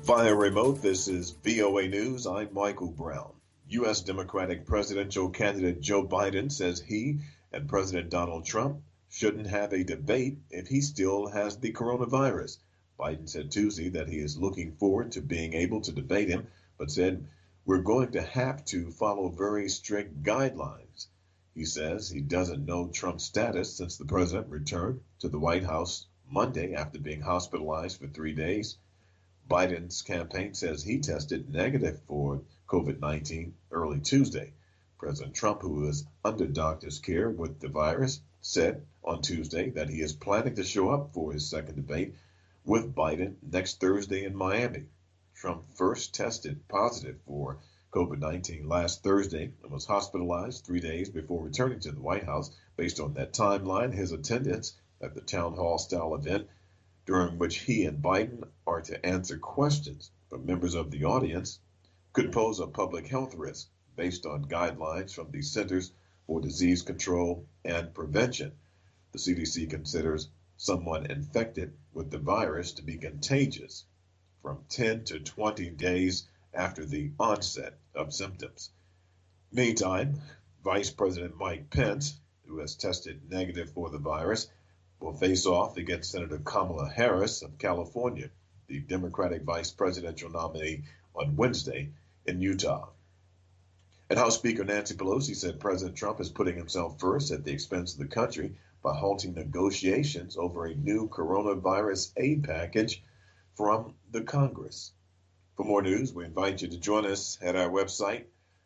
Via remote, this is VOA News. I'm Michael Brown. U.S. Democratic presidential candidate Joe Biden says he and President Donald Trump shouldn't have a debate if he still has the coronavirus. Biden said Tuesday that he is looking forward to being able to debate him, but said, "We're going to have to follow very strict guidelines." He says he doesn't know Trump's status since the president returned to the White House Monday after being hospitalized for 3 days. Biden's campaign says he tested negative for COVID-19 early Tuesday. President Trump, who is under doctor's care with the virus, said on Tuesday that he is planning to show up for his second debate with Biden next Thursday in Miami. Trump first tested positive for COVID-19 last Thursday and was hospitalized 3 days before returning to the White House. Based on that timeline, his attendance at the town hall style event during which he and Biden are to answer questions from members of the audience could pose a public health risk based on guidelines from the Centers for Disease Control and Prevention. The CDC considers someone infected with the virus to be contagious from 10 to 20 days after the onset of symptoms. Meantime, Vice President Mike Pence, who has tested negative for the virus, will face off against Senator Kamala Harris of California, the Democratic vice presidential nominee, on Wednesday in Utah. And House Speaker Nancy Pelosi said President Trump is putting himself first at the expense of the country by halting negotiations over a new coronavirus aid package from the Congress. For more news, we invite you to join us at our website,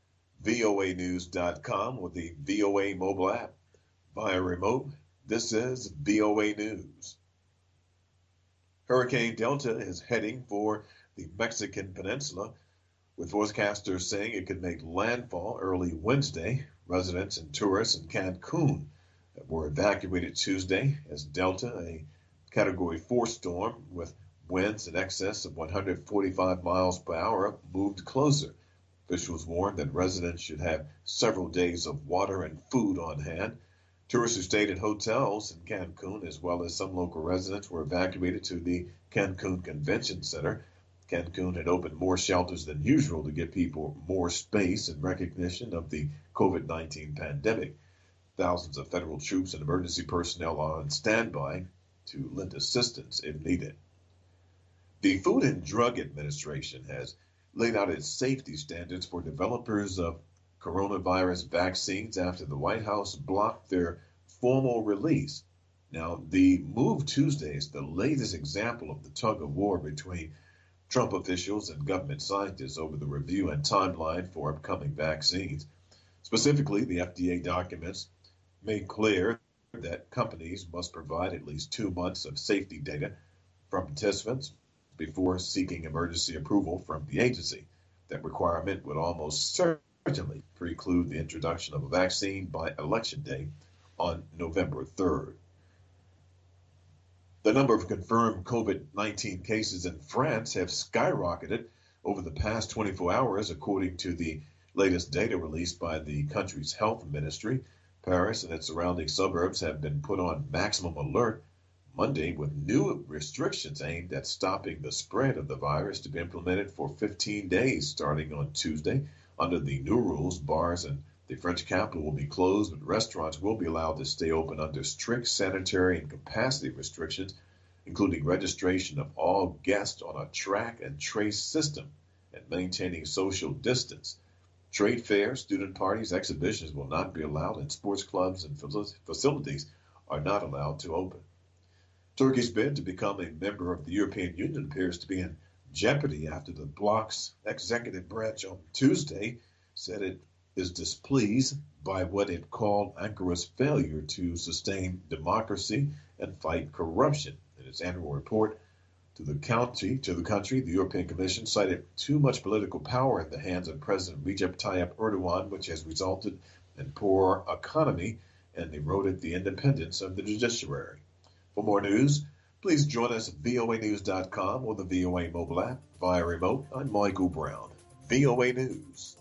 voanews.com, or the VOA mobile app. Via remote, this is VOA News. Hurricane Delta is heading for the Mexican peninsula, with forecasters saying it could make landfall early Wednesday. Residents and tourists in Cancun were evacuated Tuesday as Delta, a Category 4 storm with winds in excess of 145 miles per hour, moved closer. Officials warned that residents should have several days of water and food on hand. Tourists who stayed at hotels in Cancun, as well as some local residents, were evacuated to the Cancun Convention Center. Cancun had opened more shelters than usual to give people more space in recognition of the COVID-19 pandemic. Thousands of federal troops and emergency personnel are on standby to lend assistance if needed. The Food and Drug Administration has laid out its safety standards for developers of coronavirus vaccines after the White House blocked their formal release. Now, the move Tuesday is the latest example of the tug of war between Trump officials and government scientists over the review and timeline for upcoming vaccines. Specifically, the FDA documents made clear that companies must provide at least 2 months of safety data from participants before seeking emergency approval from the agency. That requirement would almost certainly preclude the introduction of a vaccine by Election Day on November 3rd. The number of confirmed COVID-19 cases in France have skyrocketed over the past 24 hours, according to the latest data released by the country's health ministry. Paris and its surrounding suburbs have been put on maximum alert Monday, with new restrictions aimed at stopping the spread of the virus to be implemented for 15 days starting on Tuesday. Under the new rules, bars in the French capital will be closed, but restaurants will be allowed to stay open under strict sanitary and capacity restrictions, including registration of all guests on a track and trace system and maintaining social distance. Trade fairs, student parties, exhibitions will not be allowed, and sports clubs and facilities are not allowed to open. Turkey's bid to become a member of the European Union appears to be in jeopardy after the bloc's executive branch on Tuesday said it is displeased by what it called Ankara's failure to sustain democracy and fight corruption. In its annual report to the country, the European Commission cited too much political power in the hands of President Recep Tayyip Erdogan, which has resulted in poor economy and eroded the independence of the judiciary. For more news, please join us at voanews.com or the VOA mobile app via remote. I'm Michael Brown, VOA News.